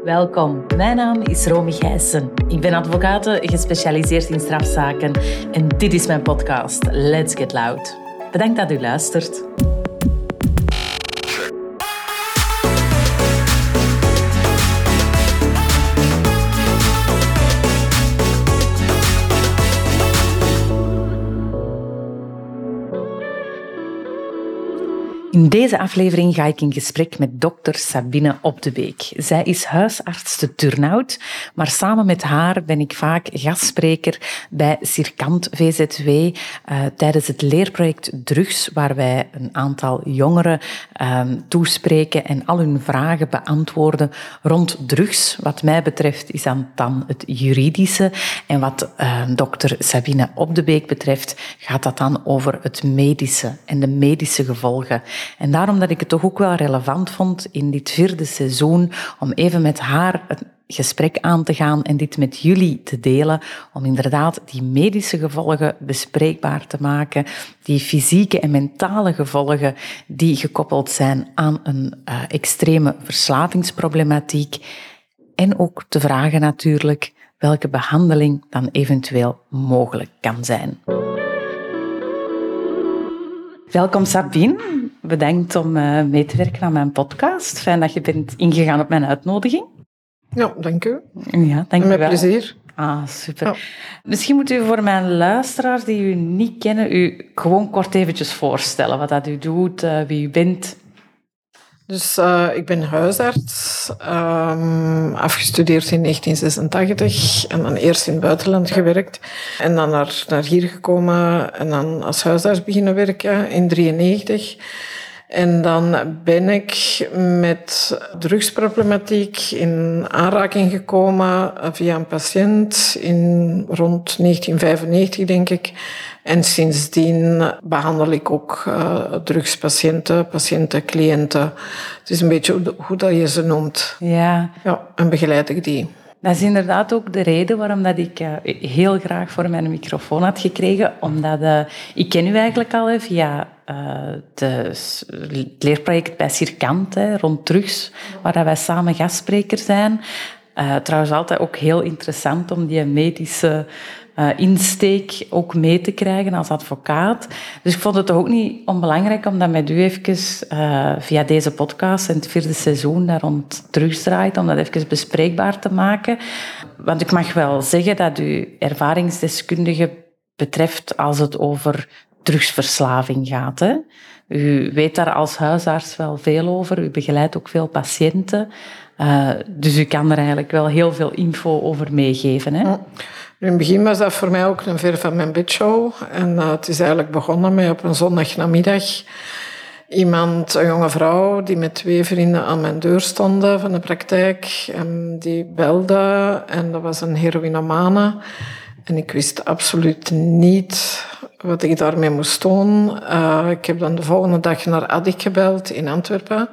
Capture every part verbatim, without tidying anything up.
Welkom, mijn naam is Romy Gijssen. Ik ben advocate gespecialiseerd in strafzaken en dit is mijn podcast Let's Get Loud. Bedankt dat u luistert. In deze aflevering ga ik in gesprek met dokter Sabine Op de Beek. Zij is huisarts te Turnhout, maar samen met haar ben ik vaak gastspreker bij Circant V Z W uh, tijdens het leerproject Drugs, waar wij een aantal jongeren uh, toespreken en al hun vragen beantwoorden rond drugs. Wat mij betreft is dat dan het juridische en wat uh, dokter Sabine Op de Beek betreft gaat dat dan over het medische en de medische gevolgen. En daarom dat ik het toch ook wel relevant vond in dit vierde seizoen om even met haar het gesprek aan te gaan en dit met jullie te delen, om inderdaad die medische gevolgen bespreekbaar te maken, die fysieke en mentale gevolgen die gekoppeld zijn aan een uh, extreme verslavingsproblematiek. En ook te vragen natuurlijk welke behandeling dan eventueel mogelijk kan zijn. Welkom Sabine. Bedankt om uh, mee te werken aan mijn podcast. Fijn dat je bent ingegaan op mijn uitnodiging. Ja, dank u. Ja, dank u Met wel. plezier. Ah, super. Ja. Misschien moet u voor mijn luisteraars die u niet kennen, u gewoon kort eventjes voorstellen. Wat dat u doet, uh, wie u bent. Dus uh, ik ben huisarts, um, afgestudeerd in negentien zesentachtig en dan eerst in het buitenland gewerkt. En dan naar, naar hier gekomen en dan als huisarts beginnen werken in drieënnegentig. En dan ben ik met drugsproblematiek in aanraking gekomen via een patiënt in rond negentien vijfennegentig, denk ik. En sindsdien behandel ik ook uh, drugspatiënten, patiënten, cliënten. Het is een beetje hoe dat je ze noemt. Ja. Ja, en begeleid ik die. Dat is inderdaad ook de reden waarom dat ik uh, heel graag voor mijn microfoon had gekregen. Omdat uh, ik ken u eigenlijk al hè, via uh, de, het leerproject bij Circant hè, rond drugs, waar dat wij samen gastspreker zijn. Uh, trouwens altijd ook heel interessant om die medische uh, insteek ook mee te krijgen als advocaat. Dus ik vond het ook niet onbelangrijk om dat met u even uh, via deze podcast en het vierde seizoen daar rond drugs draait, om dat even bespreekbaar te maken. Want ik mag wel zeggen dat u ervaringsdeskundige betreft als het over drugsverslaving gaat. Hè? U weet daar als huisarts wel veel over. U begeleidt ook veel patiënten. Uh, dus u kan er eigenlijk wel heel veel info over meegeven. Hè? Ja. In het begin was dat voor mij ook een ver van mijn bedshow. En uh, het is eigenlijk begonnen met op een zondagnamiddag iemand, een jonge vrouw, die met twee vrienden aan mijn deur stonden van de praktijk. En die belde en dat was een heroïnomane. En ik wist absoluut niet wat ik daarmee moest doen. Uh, ik heb dan de volgende dag naar Addic gebeld in Antwerpen.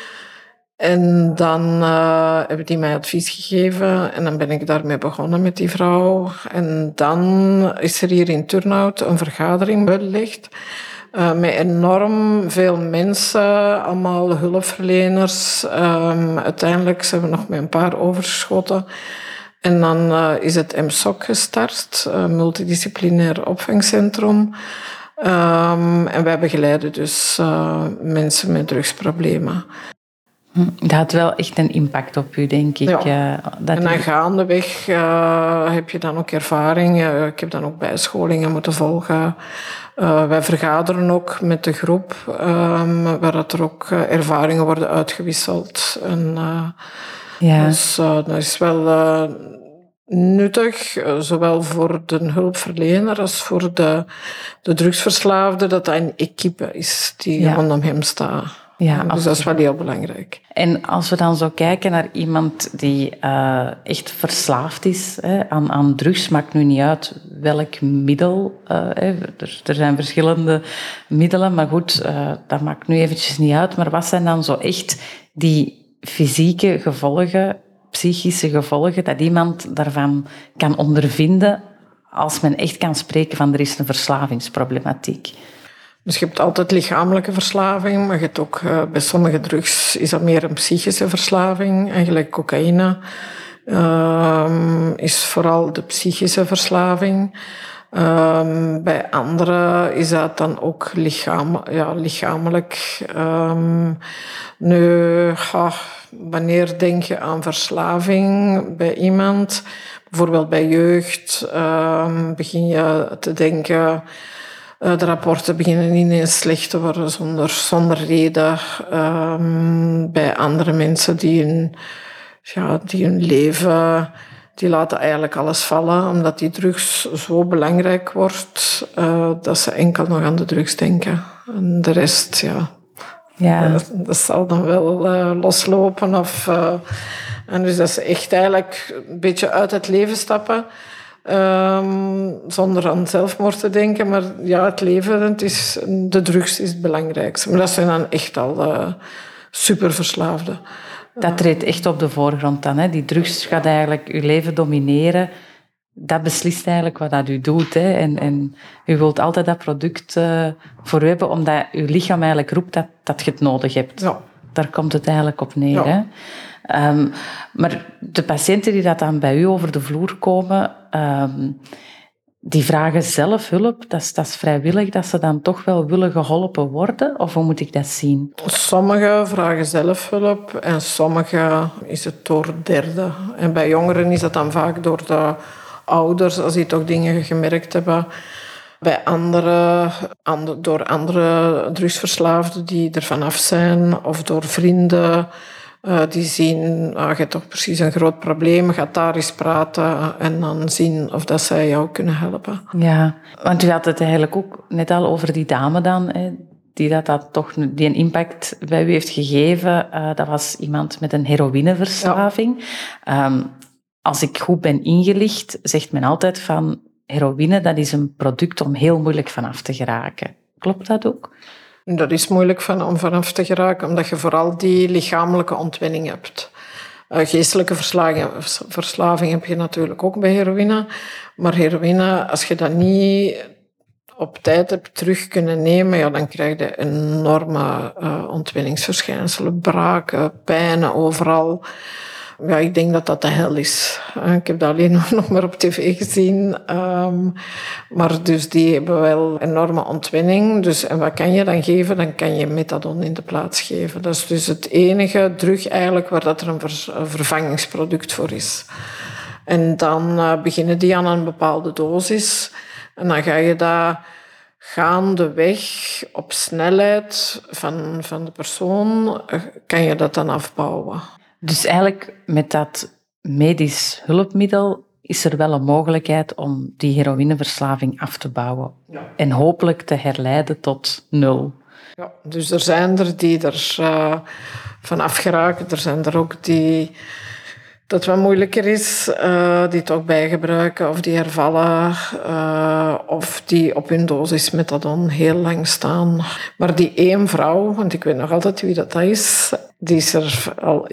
En dan uh, hebben die mij advies gegeven en dan ben ik daarmee begonnen met die vrouw. En dan is er hier in Turnhout een vergadering belegd uh, met enorm veel mensen, allemaal hulpverleners. Um, uiteindelijk zijn we nog met een paar overgeschoten. En dan uh, is het M S O C gestart, een multidisciplinair opvangcentrum. Um, en wij begeleiden dus uh, mensen met drugsproblemen. Dat had wel echt een impact op u, denk ik. Ja. Dat en dan u... gaandeweg uh, heb je dan ook ervaring. Uh, ik heb dan ook bijscholingen moeten volgen. Uh, wij vergaderen ook met de groep, um, waar dat er ook uh, ervaringen worden uitgewisseld. En, uh, ja. Dus uh, dat is wel uh, nuttig, uh, zowel voor de hulpverlener als voor de, de drugsverslaafde, dat dat een equipe is die ja. rondom hem staat. Ja, dus absoluut. Dat is wel heel belangrijk. En als we dan zo kijken naar iemand die uh, echt verslaafd is hè, aan, aan drugs, maakt nu niet uit welk middel. Uh, hè, er, er zijn verschillende middelen, maar goed, uh, dat maakt nu eventjes niet uit. Maar wat zijn dan zo echt die fysieke gevolgen, psychische gevolgen, dat iemand daarvan kan ondervinden als men echt kan spreken van er is een verslavingsproblematiek? Dus je hebt altijd lichamelijke verslaving, maar je hebt ook uh, bij sommige drugs is dat meer een psychische verslaving. Eigenlijk cocaïne uh, is vooral de psychische verslaving. Um, bij anderen is dat dan ook lichaam, ja, lichamelijk. Um, nu, ha, wanneer denk je aan verslaving bij iemand? Bijvoorbeeld bij jeugd um, begin je te denken... Uh, de rapporten beginnen ineens slecht te worden zonder, zonder reden. Um, bij andere mensen die hun, ja, die hun leven... Die laten eigenlijk alles vallen, omdat die drugs zo belangrijk wordt, uh, dat ze enkel nog aan de drugs denken. En de rest, ja, ja. Dat, dat zal dan wel uh, loslopen. Of, uh, en dus dat ze echt eigenlijk een beetje uit het leven stappen, um, zonder aan zelfmoord te denken. Maar ja, het leven, het is, de drugs is het belangrijkste. Maar dat zijn dan echt al uh, superverslaafden. Dat treedt echt op de voorgrond dan. Hè. Die drugs gaat eigenlijk uw leven domineren. Dat beslist eigenlijk wat dat u doet. Hè. En, en u wilt altijd dat product uh, voor u hebben, omdat uw lichaam eigenlijk roept dat, dat je het nodig hebt. Ja. Daar komt het eigenlijk op neer. Ja. Hè. Um, maar de patiënten die dat dan bij u over de vloer komen, um, die vragen zelf hulp. Dat is, dat is vrijwillig dat ze dan toch wel willen geholpen worden? Of hoe moet ik dat zien? Sommigen vragen zelf hulp en sommigen is het door derden. En bij jongeren is dat dan vaak door de ouders, als die toch dingen gemerkt hebben. Bij anderen, door andere drugsverslaafden die er vanaf zijn, of door vrienden uh, die zien, ah, je hebt toch precies een groot probleem, ga daar eens praten en dan zien of dat zij jou kunnen helpen. Ja, want u had het eigenlijk ook net al over die dame dan, hè, die dat, dat toch die een impact bij u heeft gegeven. Uh, dat was iemand met een heroïneverslaving. Ja. Um, als ik goed ben ingelicht, zegt men altijd van heroïne, dat is een product om heel moeilijk vanaf te geraken. Klopt dat ook? Dat is moeilijk van, om vanaf te geraken, omdat je vooral die lichamelijke ontwenning hebt. Uh, geestelijke verslaving, verslaving heb je natuurlijk ook bij heroïne. Maar heroïne, als je dat niet op tijd hebt terug kunnen nemen, ja, dan krijg je enorme uh, ontwenningsverschijnselen, braken, pijnen overal. Ja, ik denk dat dat de hel is. Ik heb dat alleen nog maar op tv gezien. Um, maar dus die hebben wel enorme ontwenning. Dus, en wat kan je dan geven? Dan kan je methadon in de plaats geven. Dat is dus het enige drug eigenlijk waar dat er een, vers, een vervangingsproduct voor is. En dan uh, beginnen die aan een bepaalde dosis. En dan ga je dat gaandeweg op snelheid van, van de persoon, uh, kan je dat dan afbouwen. Dus eigenlijk met dat medisch hulpmiddel is er wel een mogelijkheid om die heroïneverslaving af te bouwen. Ja. En hopelijk te herleiden tot nul. Ja, dus er zijn er die er uh, van afgeraken. Er zijn er ook die dat wat moeilijker is, uh, die het ook bijgebruiken of die hervallen uh, of die op hun dosis methadon heel lang staan. Maar die één vrouw, want ik weet nog altijd wie dat is, die is er al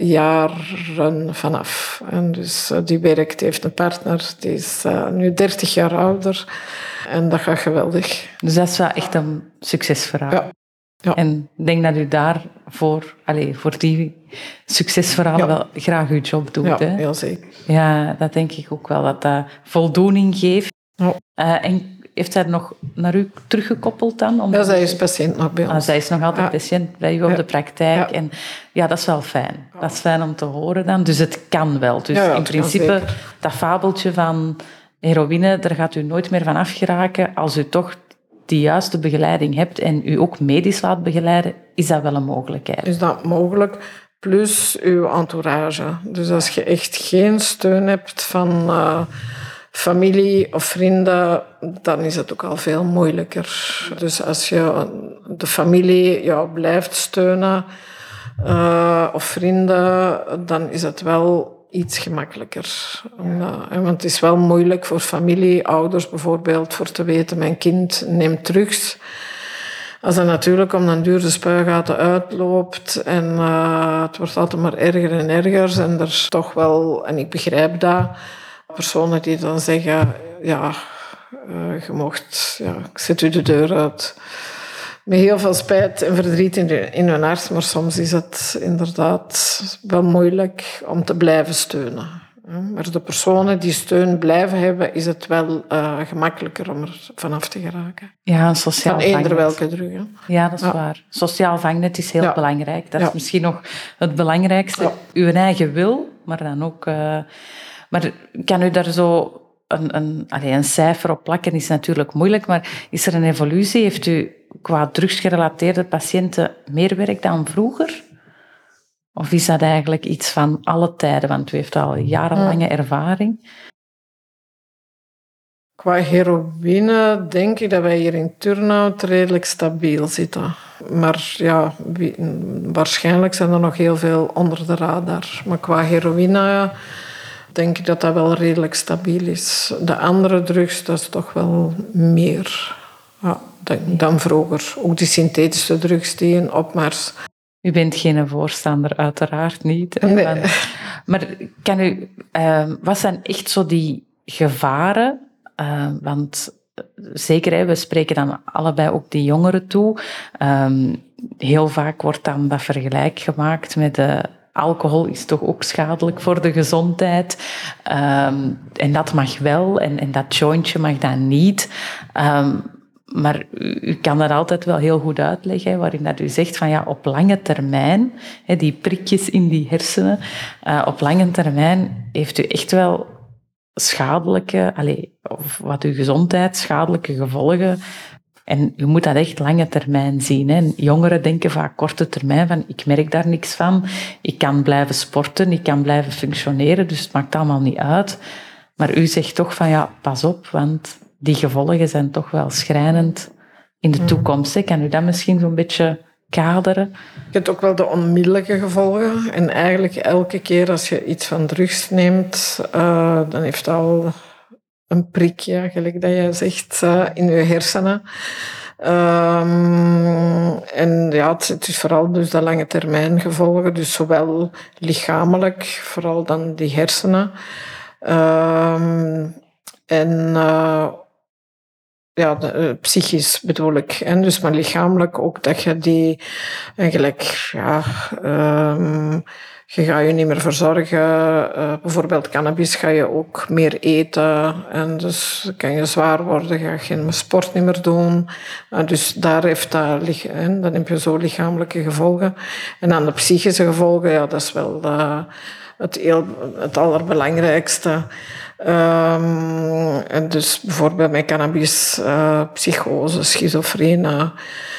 jaren vanaf. En dus uh, die werkt, heeft een partner, die is uh, nu dertig jaar ouder en dat gaat geweldig. Dus dat is wel echt een succesverhaal. Ja. Ja. En ik denk dat u daar voor, allez, voor die succesverhalen ja. wel graag uw job doet. Ja, hè? heel zeker. Ja, dat denk ik ook wel, dat dat voldoening geeft. Ja. Uh, en heeft zij nog naar u teruggekoppeld dan? Om ja, zij is patiënt nog bij ons. Ah, zij is nog altijd ja. patiënt bij u op ja. de praktijk. Ja. En ja, dat is wel fijn. Dat is fijn om te horen dan. Dus het kan wel. Dus ja, ja, in principe, dat fabeltje van heroïne, daar gaat u nooit meer van afgeraken. Als u toch die juiste begeleiding hebt en u ook medisch laat begeleiden, is dat wel een mogelijkheid. Is dat mogelijk? Plus uw entourage. Dus als je echt geen steun hebt van uh, familie of vrienden, dan is het ook al veel moeilijker. Dus als je de familie jou blijft steunen, uh, of vrienden, dan is het wel iets gemakkelijker. Ja. Want het is wel moeilijk voor familie, ouders bijvoorbeeld, voor te weten, mijn kind neemt drugs. Als dat natuurlijk om den duur de spuigaten uitloopt en uh, het wordt altijd maar erger en erger, en er is toch wel, en ik begrijp dat, personen die dan zeggen, ja, uh, je mocht, ja, ik zet u de deur uit. met heel veel spijt en verdriet in, de, in hun hart. Maar soms is het inderdaad wel moeilijk om te blijven steunen. Maar de personen die steun blijven hebben, is het wel uh, gemakkelijker om er vanaf te geraken. Ja, een sociaal van eender vangnet. welke drug. Hè? Ja, dat is ja. waar. Sociaal vangnet is heel ja. belangrijk. Dat ja. is misschien nog het belangrijkste. Ja. Uw eigen wil, maar dan ook... Uh, maar kan u daar zo een, een, allez, een cijfer op plakken? Is natuurlijk moeilijk, maar is er een evolutie? Heeft u qua drugsgerelateerde patiënten meer werk dan vroeger? Of is dat eigenlijk iets van alle tijden? Want u heeft al jarenlange ervaring. Qua heroïne denk ik dat wij hier in Turnhout redelijk stabiel zitten. Maar ja, wie, waarschijnlijk zijn er nog heel veel onder de radar. Maar qua heroïne denk ik dat dat wel redelijk stabiel is. De andere drugs, dat is toch wel meer ja, dan, dan vroeger. Ook die synthetische drugs die in opmars. U bent geen voorstander, uiteraard niet. Nee. Want, maar kan u, uh, wat zijn echt zo die gevaren? Uh, want zeker, hè, we spreken dan allebei ook die jongeren toe. Um, heel vaak wordt dan dat vergelijk gemaakt met de alcohol is toch ook schadelijk voor de gezondheid. Um, en dat mag wel en, en dat jointje mag dan niet. Um, Maar u, u kan dat altijd wel heel goed uitleggen, waarin dat u zegt van ja, op lange termijn, hè, die prikjes in die hersenen, uh, op lange termijn heeft u echt wel schadelijke, allez, of wat uw gezondheid, schadelijke gevolgen. En u moet dat echt lange termijn zien. Hè. Jongeren denken vaak korte termijn van ik merk daar niks van, ik kan blijven sporten, ik kan blijven functioneren, dus het maakt allemaal niet uit. Maar u zegt toch van ja, pas op, want die gevolgen zijn toch wel schrijnend in de toekomst. Hè. Kan u dat misschien zo'n beetje kaderen? Je hebt ook wel de onmiddellijke gevolgen. En eigenlijk elke keer als je iets van drugs neemt, uh, dan heeft dat al een prikje, gelijk dat jij zegt, uh, in je hersenen. Um, en ja, het is vooral dus de lange termijn gevolgen. Dus zowel lichamelijk, vooral dan die hersenen. Um, en... Uh, Ja, de, uh, psychisch bedoel ik. En dus maar lichamelijk ook dat je die eigenlijk, ja, um, je gaat je niet meer verzorgen. Uh, bijvoorbeeld cannabis ga je ook meer eten. En dus kan je zwaar worden, ga je geen sport niet meer doen. Uh, dus daar heeft dat, en dan heb je zo lichamelijke gevolgen. En dan de psychische gevolgen, ja, dat is wel uh, het, heel, het allerbelangrijkste. Um, en dus bijvoorbeeld met cannabis, uh, psychose, schizofrenie.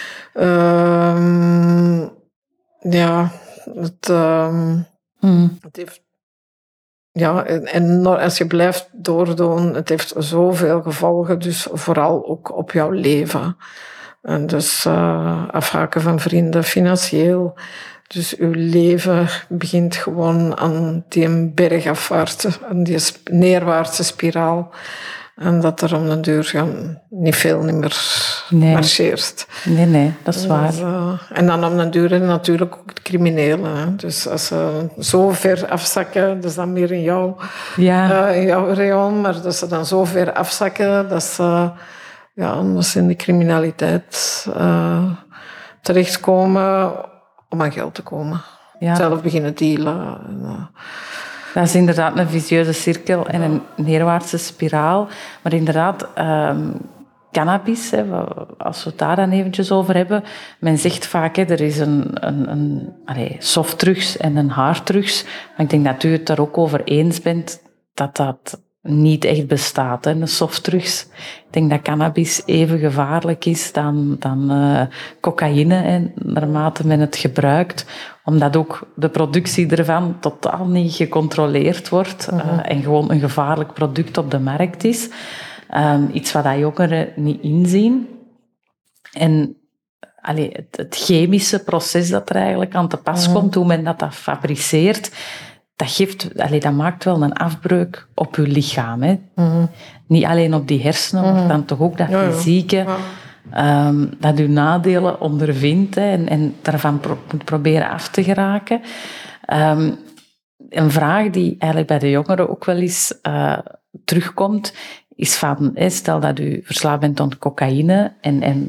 Um, ja, het, um, mm. het heeft... Ja, en, en als je blijft doordoen, het heeft zoveel gevolgen, dus vooral ook op jouw leven. En dus uh, afhaken van vrienden, financieel. Dus uw leven begint gewoon aan die bergafwaartse, aan die neerwaartse spiraal. En dat er om de deur gaan niet veel niet meer nee. marcheert. Nee, nee, dat is waar. Dus, uh, en dan om de deur natuurlijk ook het criminele. Hè. Dus als ze zo ver afzakken, dat is dan meer in jouw, ja. uh, in jouw rayon, maar dat ze dan zo ver afzakken, dat ze, ja, dat ze in de criminaliteit uh, terechtkomen om aan geld te komen. Ja. Zelf beginnen dealen. En, uh, dat is inderdaad een vicieuze cirkel en een neerwaartse spiraal. Maar inderdaad, um, cannabis, hè, als we het daar dan eventjes over hebben, men zegt vaak, hè, er is een, een, een allez, softdrugs en een harddrugs. Maar ik denk dat u het daar ook over eens bent dat dat niet echt bestaat. Hè. De softdrugs, ik denk dat cannabis even gevaarlijk is dan, dan uh, cocaïne, hè, naarmate men het gebruikt, omdat ook de productie ervan totaal niet gecontroleerd wordt uh, uh-huh. en gewoon een gevaarlijk product op de markt is. Um, iets wat dat jongeren niet inzien. En allee, het, het chemische proces dat er eigenlijk aan te pas uh-huh. komt, hoe men dat, dat fabriceert, dat, geeft, allee, dat maakt wel een afbreuk op je lichaam. Hè. Uh-huh. Niet alleen op die hersenen, uh-huh. maar dan toch ook dat ja, fysieke, ja. um, dat je nadelen ondervindt hè, en, en daarvan pro- moet proberen af te geraken. Um, een vraag die eigenlijk bij de jongeren ook wel eens uh, terugkomt, is van, hè, stel dat u verslaafd bent aan cocaïne en, en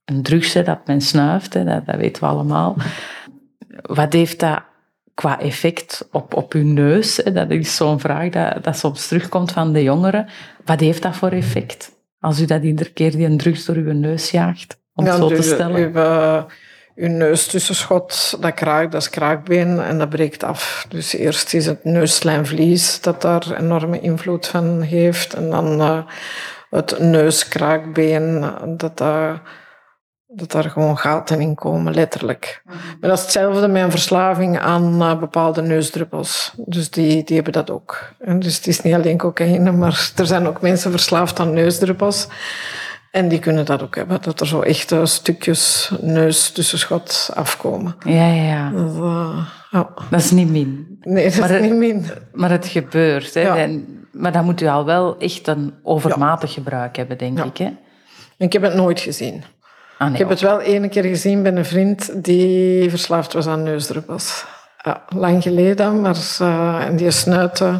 een drugs, hè, dat men snuift, hè, dat, dat weten we allemaal. Wat heeft dat qua effect op, op uw neus? Hè? Dat is zo'n vraag dat, dat soms terugkomt van de jongeren. Wat heeft dat voor effect? Als u dat iedere keer die een drugs door uw neus jaagt, om het ja, zo te dus, stellen. Uw, uh, uw neustussenschot, dat kraakt, dat is kraakbeen en dat breekt af. Dus eerst is het neusslijmvlies dat daar enorme invloed van heeft. En dan uh, het neuskraakbeen, dat daar... dat daar gewoon gaten in komen, letterlijk. Mm-hmm. Maar dat is hetzelfde met een verslaving aan uh, bepaalde neusdruppels. Dus die, die hebben dat ook. En dus het is niet alleen cocaïne, maar er zijn ook mensen verslaafd aan neusdruppels. En die kunnen dat ook hebben. Dat er zo echte stukjes neustussenschot afkomen. Ja, ja, ja. Dat, uh, ja. dat is niet min. Nee, dat maar is het, niet min. Maar het gebeurt. Hè? Ja. En, maar dan moet u al wel echt een overmatig ja. gebruik hebben, denk ja. ik. Hè? Ik heb het nooit gezien. Ah, nee, ik heb ook. het wel één keer gezien bij een vriend die verslaafd was aan neusdruppels. Ja, lang geleden, maar uh, en die snuitte.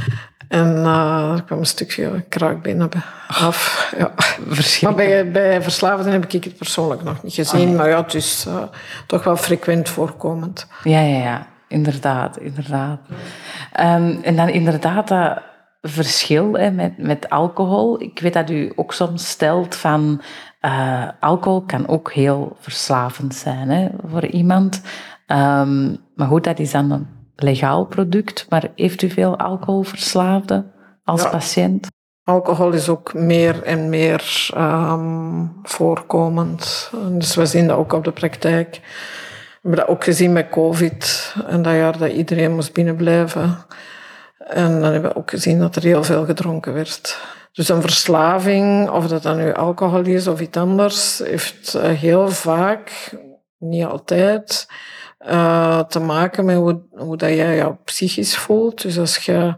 En uh, er kwam een stukje kraakbeen af. Ja. Maar bij, bij verslaafden heb ik het persoonlijk nog niet gezien. Ah, nee. Maar ja, het is uh, toch wel frequent voorkomend. Ja, ja, ja. Inderdaad, inderdaad. Um, en dan inderdaad dat verschil hè, met, met alcohol. Ik weet dat u ook soms stelt van... Uh, alcohol kan ook heel verslavend zijn hè, voor iemand. Um, maar goed, dat is dan een legaal product. Maar heeft u veel alcoholverslaafden als ja. patiënt? Alcohol is ook meer en meer um, voorkomend. Dus we zien dat ook op de praktijk. We hebben dat ook gezien met COVID. En dat jaar dat iedereen moest binnenblijven. En dan hebben we ook gezien dat er heel veel gedronken werd. Dus een verslaving, of dat dan nu alcohol is of iets anders, heeft heel vaak, niet altijd, uh, te maken met hoe, hoe dat jij je psychisch voelt. Dus als je,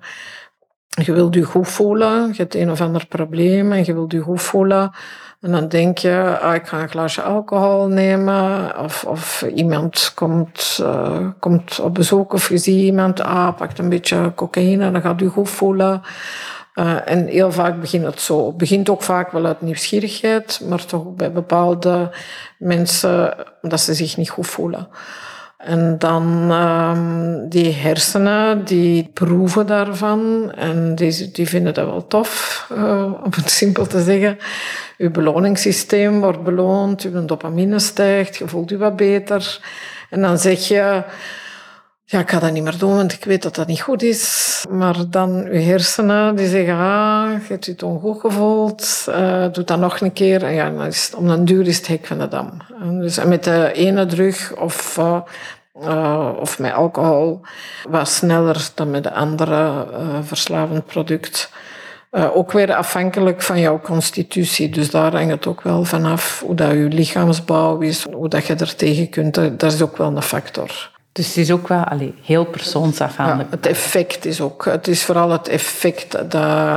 je wilt je goed voelen, je hebt een of ander probleem en je wilt je goed voelen, en dan denk je, ah, ik ga een glaasje alcohol nemen, of, of iemand komt, uh, komt op bezoek, of je ziet iemand, ah, pakt een beetje cocaïne, dan gaat je goed voelen. Uh, en heel vaak begint het zo. Het begint ook vaak wel uit nieuwsgierigheid, maar toch bij bepaalde mensen dat ze zich niet goed voelen. En dan um, die hersenen, die proeven daarvan en die, die vinden dat wel tof, uh, om het simpel te zeggen. Uw beloningssysteem wordt beloond, uw dopamine stijgt, je voelt je wat beter. En dan zeg je... Ja, ik ga dat niet meer doen, want ik weet dat dat niet goed is. Maar dan je hersenen, die zeggen, ah, je hebt je het ongoed gevoeld, uh, doe dat nog een keer. En ja, dan is het, om een duur is het hek van de dam. En dus en met de ene drug of, uh, uh, of met alcohol wat sneller dan met de andere uh, verslavend product. Uh, ook weer afhankelijk van jouw constitutie. Dus daar hangt het ook wel vanaf hoe dat je lichaamsbouw is, hoe dat je er tegen kunt. Dat is ook wel een factor. Dus het is ook wel allee, heel persoonsafhankelijk. Ja, het effect is ook... Het is vooral het effect dat,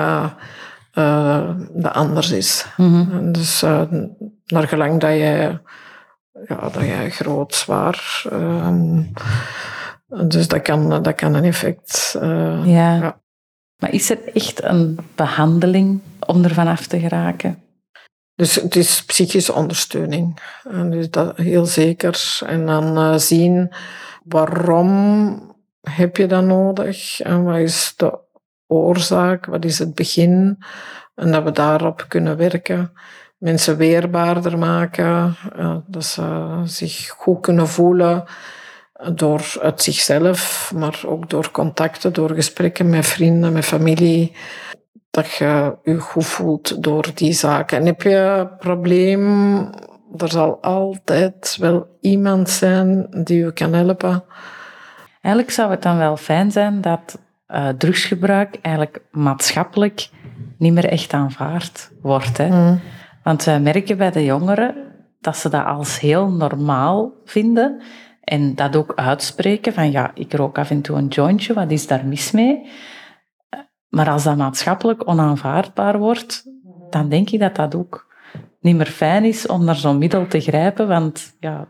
uh, dat anders is. Mm-hmm. Dus uh, naar gelang dat je... Ja, dat je groot, zwaar... Um, dus dat kan, dat kan een effect... Uh, ja. ja. Maar is er echt een behandeling om ervan af te geraken? Dus het is psychische ondersteuning. En dus dat heel zeker. En dan uh, zien... Waarom heb je dat nodig? En wat is de oorzaak? Wat is het begin? En dat we daarop kunnen werken. Mensen weerbaarder maken. Dat ze zich goed kunnen voelen. Door uit zichzelf, maar ook door contacten, door gesprekken met vrienden, met familie. Dat je je goed voelt door die zaken. En heb je een probleem... Er zal altijd wel iemand zijn die je kan helpen. Eigenlijk zou het dan wel fijn zijn dat uh, drugsgebruik eigenlijk maatschappelijk niet meer echt aanvaard wordt. Hè? Mm. Want wij merken bij de jongeren dat ze dat als heel normaal vinden en dat ook uitspreken van ja, ik rook af en toe een jointje, wat is daar mis mee? Maar als dat maatschappelijk onaanvaardbaar wordt, dan denk ik dat dat ook niet meer fijn is om naar zo'n middel te grijpen, want ja,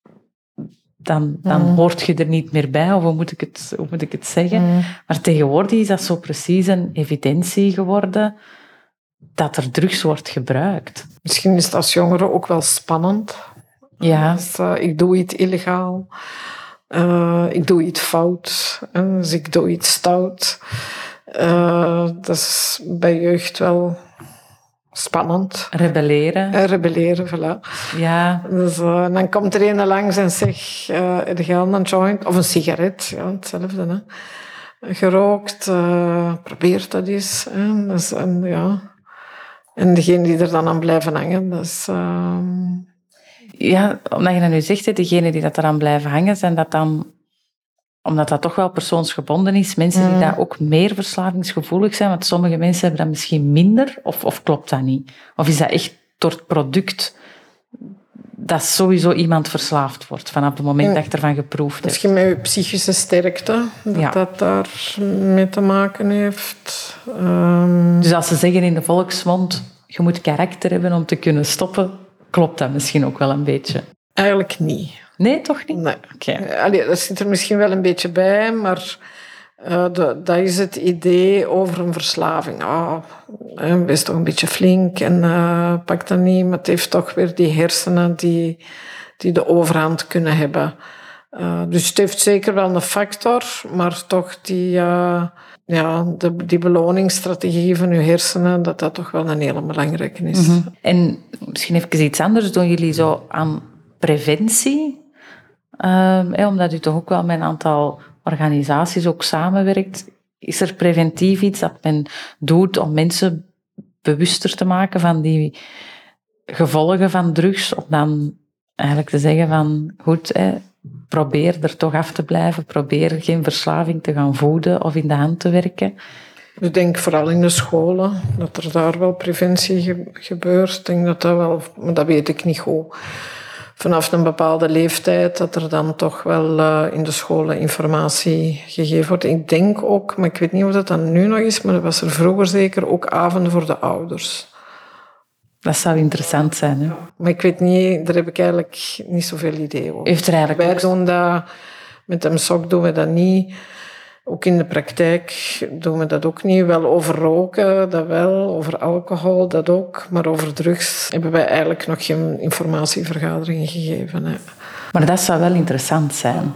dan, dan mm. hoort je er niet meer bij, of hoe moet ik het, hoe moet ik het zeggen? Mm. Maar tegenwoordig is dat zo precies een evidentie geworden dat er drugs wordt gebruikt. Misschien is het als jongere ook wel spannend. Ja. Dus, uh, ik doe iets illegaal. Uh, ik doe iets fout. Uh, dus ik doe iets stout. Uh, dat is bij jeugd wel spannend. Rebelleren. Uh, rebelleren, voilà. Ja. Dus uh, dan komt er een langs en zegt, uh, heb je al een joint? Of een sigaret, ja, hetzelfde. Hè. Gerookt, uh, probeer dat eens. Hè. Dus, en, ja. en degene die er dan aan blijven hangen, dat is... Uh... Ja, omdat je dat nu zegt, degenen die dat eraan blijven hangen, zijn dat dan... Omdat dat toch wel persoonsgebonden is, mensen die mm. daar ook meer verslavingsgevoelig zijn, want sommige mensen hebben dat misschien minder, of, of klopt dat niet? Of is dat echt door het product dat sowieso iemand verslaafd wordt, vanaf het moment dat je ervan geproefd hebt? Misschien met je psychische sterkte, dat ja. dat daar mee te maken heeft. Um... Dus als ze zeggen in de volksmond, je moet karakter hebben om te kunnen stoppen, klopt dat misschien ook wel een beetje? Eigenlijk niet. Nee, toch niet? Nee. Okay. Allee, dat zit er misschien wel een beetje bij, maar uh, de, dat is het idee over een verslaving. Oh, wees toch een beetje flink en uh, pak dat niet, maar het heeft toch weer die hersenen die, die de overhand kunnen hebben. Uh, dus het heeft zeker wel een factor, maar toch die, uh, ja, de, die beloningsstrategie van je hersenen, dat dat toch wel een hele belangrijke is. Mm-hmm. En misschien even iets anders, doen jullie zo aan preventie? Um, eh, omdat u toch ook wel met een aantal organisaties ook samenwerkt. Is er preventief iets dat men doet om mensen bewuster te maken van die gevolgen van drugs? Om dan eigenlijk te zeggen van, goed, eh, probeer er toch af te blijven. Probeer geen verslaving te gaan voeden of in de hand te werken. Ik denk vooral in de scholen, dat er daar wel preventie ge- gebeurt. Ik denk dat dat wel, maar dat weet ik niet goed. Vanaf een bepaalde leeftijd dat er dan toch wel uh, in de scholen informatie gegeven wordt. Ik denk ook, maar ik weet niet of dat dan nu nog is, maar dat was er vroeger zeker ook avonden voor de ouders. Dat zou interessant zijn, hè? Maar ik weet niet, daar heb ik eigenlijk niet zoveel idee over. Heeft er eigenlijk Wij ook... doen dat, met M S O C doen we dat niet. Ook in de praktijk doen we dat ook niet. Wel over roken, dat wel. Over alcohol, dat ook. Maar over drugs hebben wij eigenlijk nog geen informatievergaderingen gegeven. Hè. Maar dat zou wel interessant zijn.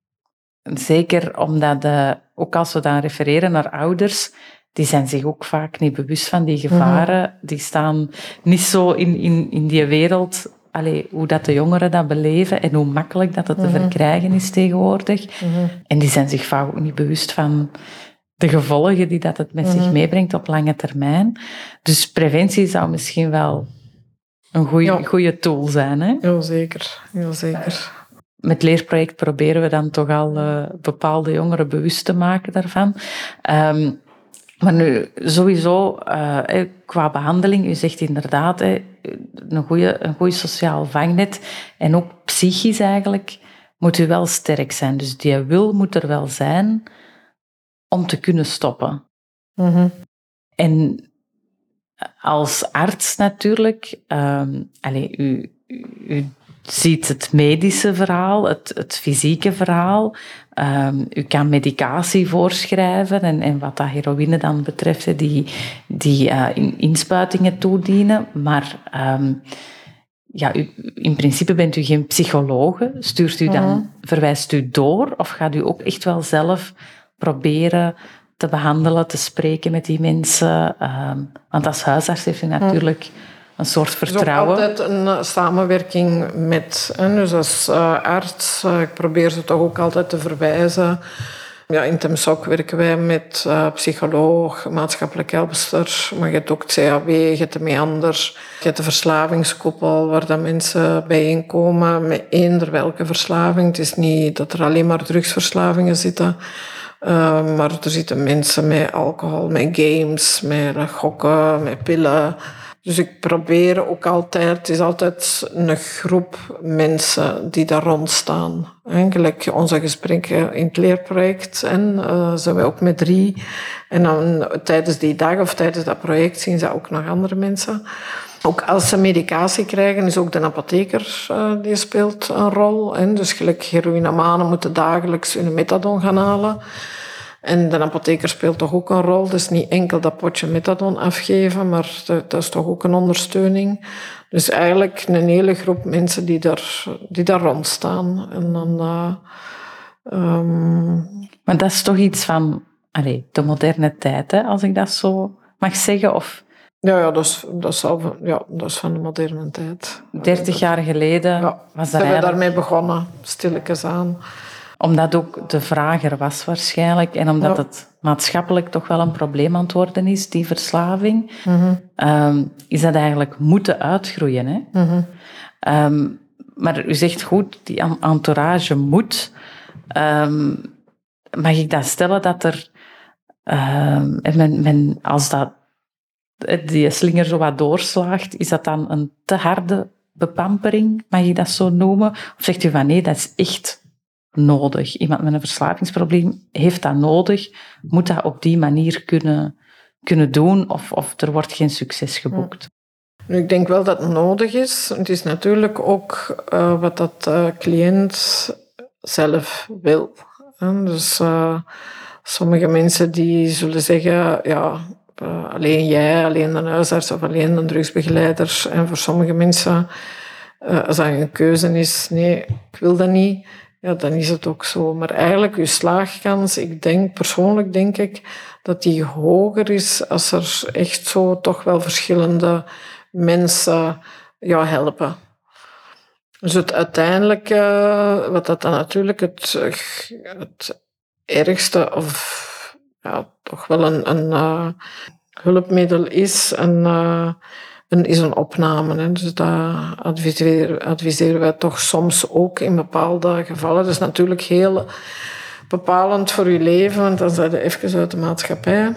Zeker omdat, de, ook als we dan refereren naar ouders, die zijn zich ook vaak niet bewust van die gevaren. Mm-hmm. Die staan niet zo in, in, in die wereld... Allee, hoe dat de jongeren dat beleven en hoe makkelijk dat het te mm-hmm. verkrijgen is tegenwoordig. Mm-hmm. En die zijn zich vaak ook niet bewust van de gevolgen die dat het met mm-hmm. zich meebrengt op lange termijn. Dus preventie zou misschien wel een goede ja. tool zijn. Hè? Heel zeker, heel zeker. Met het leerproject proberen we dan toch al uh, bepaalde jongeren bewust te maken daarvan. Um, Maar nu, sowieso, uh, qua behandeling, u zegt inderdaad, een goede, een goede sociaal vangnet en ook psychisch eigenlijk, moet u wel sterk zijn. Dus die wil moet er wel zijn om te kunnen stoppen. Mm-hmm. En als arts natuurlijk, um, allez, u, u ziet het medische verhaal, het, het fysieke verhaal. Um, u kan medicatie voorschrijven en, en wat dat heroïne dan betreft, die, die uh, in, inspuitingen toedienen. Maar um, ja, u, in principe bent u geen psychologe. Stuurt u dan, mm-hmm. verwijst u door of gaat u ook echt wel zelf proberen te behandelen, te spreken met die mensen? Um, want als huisarts heeft u natuurlijk... Mm. Een soort vertrouwen. Het is ook altijd een samenwerking met. Hè, dus als uh, arts, uh, ik probeer ze toch ook altijd te verwijzen. Ja, in het M S O C werken wij met uh, psycholoog, maatschappelijk helpster, maar je hebt ook het C A W, je hebt de meander, je hebt de verslavingskoepel, waar dat mensen bijeenkomen met eender welke verslaving. Het is niet dat er alleen maar drugsverslavingen zitten. Uh, maar er zitten mensen met alcohol, met games, met gokken, met pillen. Dus ik probeer ook altijd, het is altijd een groep mensen die daar rond staan. Eigenlijk onze gesprekken in het leerproject en uh, zijn we ook met drie. En dan tijdens die dag of tijdens dat project zien ze ook nog andere mensen. Ook als ze medicatie krijgen, is ook de apotheker uh, die speelt een rol. Hè. Dus gelijk heroïnamanen moeten dagelijks hun methadon gaan halen. En de apotheker speelt toch ook een rol. Dus niet enkel dat potje methadon afgeven, maar dat, dat is toch ook een ondersteuning. Dus eigenlijk een hele groep mensen die daar, die daar rondstaan. En dan, uh, um... Maar dat is toch iets van allez, de moderne tijd, hè, als ik dat zo mag zeggen? Of... Ja, ja, dat is, dat, is al, ja, dat is van de moderne tijd. Dertig jaar geleden ja, was dat er eigenlijk... daarmee begonnen, stilletjes aan. Omdat ook de vraag er was waarschijnlijk. En omdat ja. het maatschappelijk toch wel een probleem aan het worden is, die verslaving. Mm-hmm. Um, is dat eigenlijk moeten uitgroeien. Hè? Mm-hmm. Um, maar u zegt goed, die entourage moet. Um, mag ik dat stellen dat er... Um, men, men, als dat, die slinger zo wat doorslaagt, is dat dan een te harde bepampering? Mag je dat zo noemen? Of zegt u van nee, dat is echt... nodig. Iemand met een verslavingsprobleem heeft dat nodig, moet dat op die manier kunnen, kunnen doen of, of er wordt geen succes geboekt. Nu, ik denk wel dat het nodig is. Het is natuurlijk ook uh, wat dat uh, cliënt zelf wil. Hè? Dus uh, sommige mensen die zullen zeggen, ja, uh, alleen jij, alleen de huisarts of alleen een drugsbegeleider. En voor sommige mensen, uh, als dat een keuze is, nee, ik wil dat niet. Ja, dan is het ook zo. Maar eigenlijk, uw slaagkans, ik denk, persoonlijk denk ik, dat die hoger is als er echt zo toch wel verschillende mensen jou helpen. Dus het uiteindelijke, wat dat dan natuurlijk het, het ergste, of ja, toch wel een, een uh, hulpmiddel is, een... Uh, En is een opname. Hè. Dus dat adviseren, adviseren wij toch soms ook in bepaalde gevallen. Dat is natuurlijk heel bepalend voor je leven, want dan zijn je even uit de maatschappij.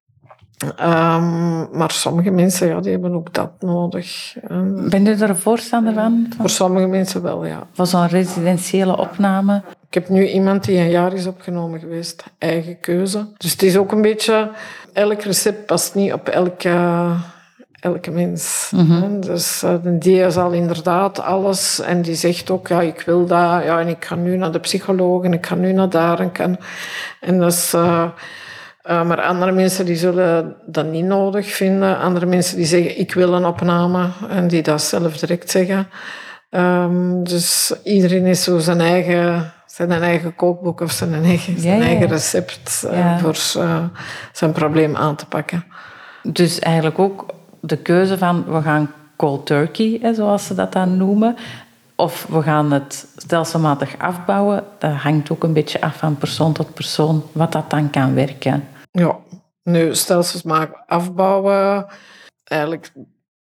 Um, maar sommige mensen, ja, die hebben ook dat nodig. Ben je er een voorstander van? Voor sommige mensen wel, ja. Voor zo'n residentiële opname? Ik heb nu iemand die een jaar is opgenomen geweest. Eigen keuze. Dus het is ook een beetje... Elk recept past niet op elke... Elke mens. Mm-hmm. Dus uh, die zal inderdaad alles en die zegt ook, ja, ik wil dat, ja, en ik ga nu naar de psycholoog en ik ga nu naar daar en kan. En dat is, uh, uh, maar andere mensen die zullen dat niet nodig vinden. Andere mensen die zeggen, ik wil een opname en die dat zelf direct zeggen. Um, dus iedereen is zo zijn eigen, zijn eigen kookboek of zijn eigen, zijn ja, ja. eigen recept uh, ja. voor uh, zijn probleem aan te pakken. Dus eigenlijk ook de keuze van, we gaan cold turkey, hè, zoals ze dat dan noemen, of we gaan het stelselmatig afbouwen, dat hangt ook een beetje af van persoon tot persoon, wat dat dan kan werken. Ja, nu stelselmatig afbouwen, eigenlijk,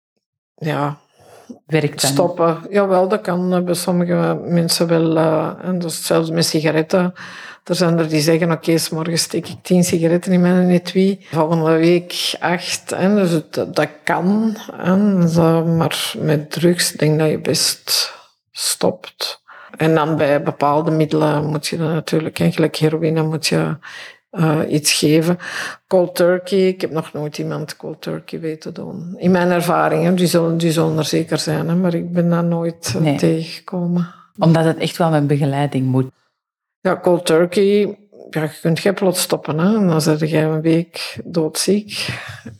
ja, werkt dan stoppen. Jawel, dat kan bij sommige mensen wel, uh, en dat is zelfs met sigaretten. Er zijn er die zeggen, oké, okay, 's morgens steek ik tien sigaretten in mijn etui. Volgende week acht. Hè, dus het, dat kan. Hè, zo, maar met drugs denk ik dat je best stopt. En dan bij bepaalde middelen moet je dan natuurlijk, gelijk heroïne, moet je uh, iets geven. Cold turkey, ik heb nog nooit iemand cold turkey weten doen. In mijn ervaring, hè, die, zullen, die zullen er zeker zijn, hè, maar ik ben daar nooit uh, nee. tegengekomen. Omdat het echt wel met begeleiding moet. Ja, cold turkey, ja, je kunt geen plots stoppen. Hè? En dan zit je een week doodziek.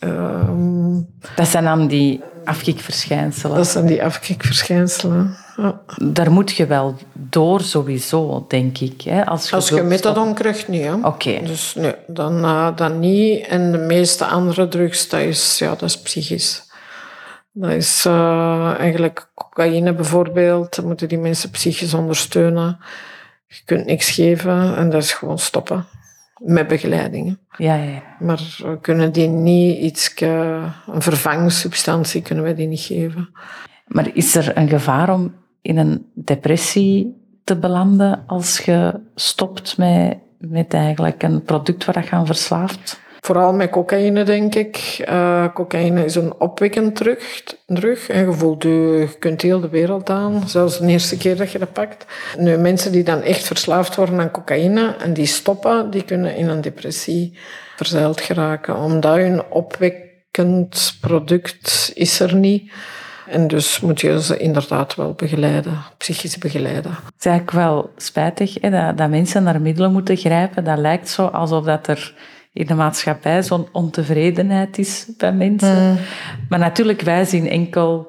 Um, dat zijn dan die afkikverschijnselen. Dat zijn die afkikverschijnselen. Ja. Daar moet je wel door sowieso, denk ik. Hè? Als je, Als je methadon krijgt, niet. Oké. Okay. Dus nee, dan, uh, dan niet. En de meeste andere drugs, dat is, ja, dat is psychisch. Dat is uh, eigenlijk cocaïne bijvoorbeeld. Dan moeten die mensen psychisch ondersteunen. Je kunt niks geven en dat is gewoon stoppen. Met begeleiding. Ja, ja, ja. Maar we kunnen die niet iets, een vervangingssubstantie kunnen we die niet geven. Maar is er een gevaar om in een depressie te belanden als je stopt met, met eigenlijk een product waar je aan verslaaft? Vooral met cocaïne, denk ik. Uh, cocaïne is een opwekkend drug. drug en je, voelt je, je kunt heel de wereld aan, zelfs de eerste keer dat je dat pakt. Nu, mensen die dan echt verslaafd worden aan cocaïne en die stoppen, die kunnen in een depressie verzeild geraken. Omdat hun opwekkend product is er niet. En dus moet je ze inderdaad wel begeleiden, psychisch begeleiden. Het is eigenlijk wel spijtig hè, dat, dat mensen naar middelen moeten grijpen. Dat lijkt zo alsof dat er in de maatschappij zo'n ontevredenheid is bij mensen. Mm. Maar natuurlijk, wij zien enkel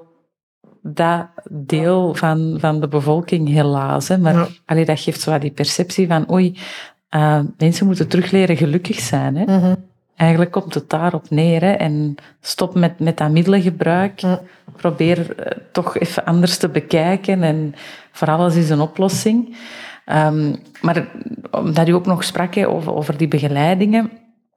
dat deel van, van de bevolking helaas. Hè. Maar ja. allee, dat geeft zo die perceptie van oei, uh, mensen moeten terug leren gelukkig zijn. Hè. Mm-hmm. Eigenlijk komt het daarop neer. Hè. En stop met, met dat middelengebruik. Mm. Probeer uh, toch even anders te bekijken. En voor alles is een oplossing. Um, maar omdat u ook nog sprak hè, over, over die begeleidingen.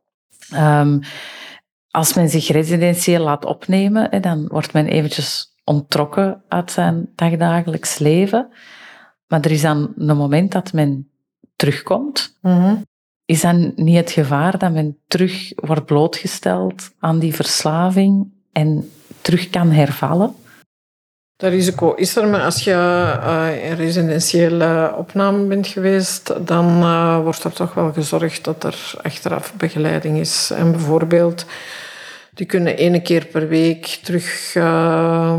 Um, als men zich residentieel laat opnemen, hè, dan wordt men eventjes onttrokken uit zijn dagdagelijks leven. Maar er is dan een moment dat men terugkomt. Mm-hmm. Is dan niet het gevaar dat men terug wordt blootgesteld aan die verslaving en terug kan hervallen? Dat risico is er, maar als je uh, in residentiële opname bent geweest, dan uh, wordt er toch wel gezorgd dat er achteraf begeleiding is. En bijvoorbeeld, die kunnen één keer per week terug uh,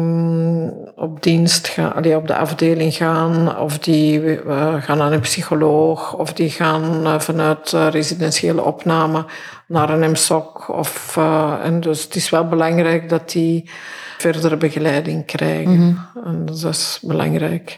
op dienst gaan, allee, op de afdeling gaan, of die uh, gaan naar een psycholoog, of die gaan uh, vanuit uh, residentiële opname naar een M S O C. Of, uh, en dus het is wel belangrijk dat die verdere begeleiding krijgen. Mm-hmm. En dat is belangrijk.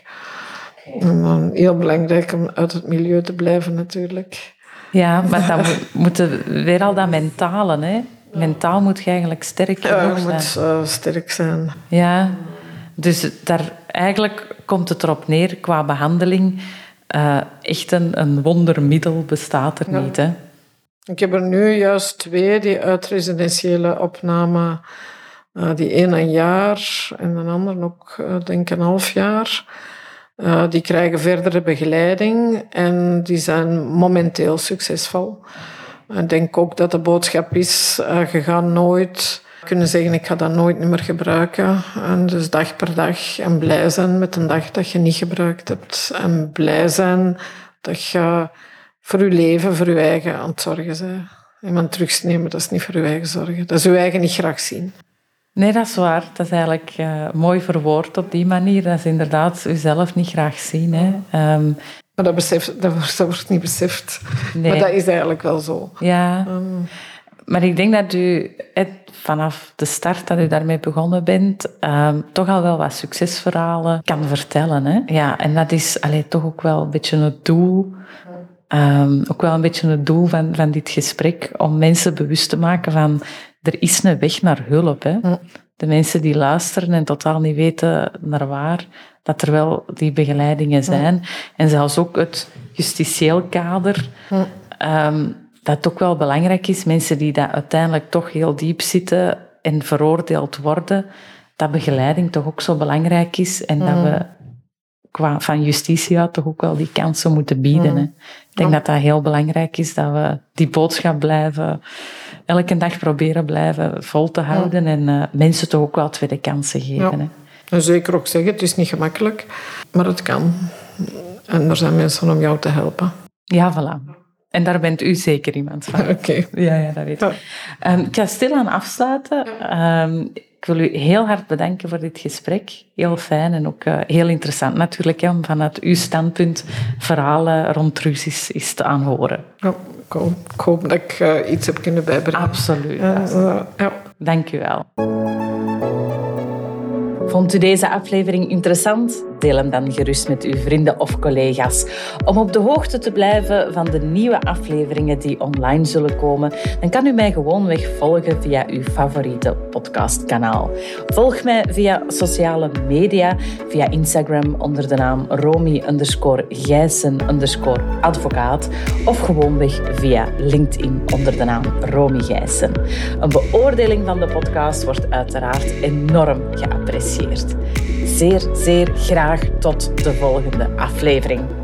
En dan heel belangrijk om uit het milieu te blijven natuurlijk. Ja, maar dan moeten weer al dat mentale, hè? Mentaal moet je eigenlijk sterk ja, zijn. Ja, je moet uh, sterk zijn. Ja, dus daar, eigenlijk komt het erop neer, qua behandeling, uh, echt een, een wondermiddel bestaat er ja. niet. Hè? Ik heb er nu juist twee die uit residentiële opname, uh, die een een jaar en de ander ook, uh, denk ik, een half jaar. Uh, die krijgen verdere begeleiding en die zijn momenteel succesvol. Ik denk ook dat de boodschap is, uh, je gaat nooit kunnen zeggen, ik ga dat nooit meer gebruiken. En dus dag per dag en blij zijn met een dag dat je niet gebruikt hebt. En blij zijn dat je voor je leven, voor je eigen aan het zorgen bent. Iemand terugnemen, dat is niet voor je eigen zorgen. Dat is je eigen niet graag zien. Nee, dat is waar. Dat is eigenlijk uh, mooi verwoord op die manier. Dat is inderdaad jezelf niet graag zien. Hè. Um, Maar dat, beseft, dat, wordt, dat wordt niet beseft. Nee. Maar dat is eigenlijk wel zo. Ja, um. maar ik denk dat u het, vanaf de start dat u daarmee begonnen bent, um, toch al wel wat succesverhalen kan vertellen. Hè? Ja, en dat is allee, toch ook wel een beetje het doel. Um, ook wel een beetje het doel van, van dit gesprek, om mensen bewust te maken van, er is een weg naar hulp. Hè? Ja. De mensen die luisteren en totaal niet weten naar waar, dat er wel die begeleidingen zijn. Ja. En zelfs ook het justitieel kader, ja. um, dat ook wel belangrijk is. Mensen die dat uiteindelijk toch heel diep zitten en veroordeeld worden, dat begeleiding toch ook zo belangrijk is. En ja. dat we qua van justitie uit toch ook wel die kansen moeten bieden. Ja. Hè. Ik denk ja. dat dat heel belangrijk is, dat we die boodschap blijven, elke dag proberen blijven vol te houden ja. en uh, mensen toch ook wel tweede kansen geven. Ja. Hè. En zeker ook zeggen, het is niet gemakkelijk, maar het kan. En er zijn mensen om jou te helpen. Ja, voilà. En daar bent u zeker iemand van. Oké. Okay. Ja, ja, dat weet ik. Ja. Um, ik ga stilaan afsluiten. Ja. Um, ik wil u heel hard bedanken voor dit gesprek. Heel fijn en ook uh, heel interessant natuurlijk, hè, om vanuit uw standpunt verhalen rond ruzies is te aanhoren. Ja, ik, hoop, ik hoop dat ik uh, iets heb kunnen bijbrengen. Absoluut. Uh, uh, ja. Dank u wel. Vond u deze aflevering interessant? Deel hem dan gerust met uw vrienden of collega's. Om op de hoogte te blijven van de nieuwe afleveringen die online zullen komen, dan kan u mij gewoonweg volgen via uw favoriete podcastkanaal. Volg mij via sociale media, via Instagram onder de naam Romy underscore Gijssen underscore advocaat of gewoonweg via LinkedIn onder de naam Romy Gijssen. Een beoordeling van de podcast wordt uiteraard enorm geapprecieerd. Zeer, zeer graag tot de volgende aflevering.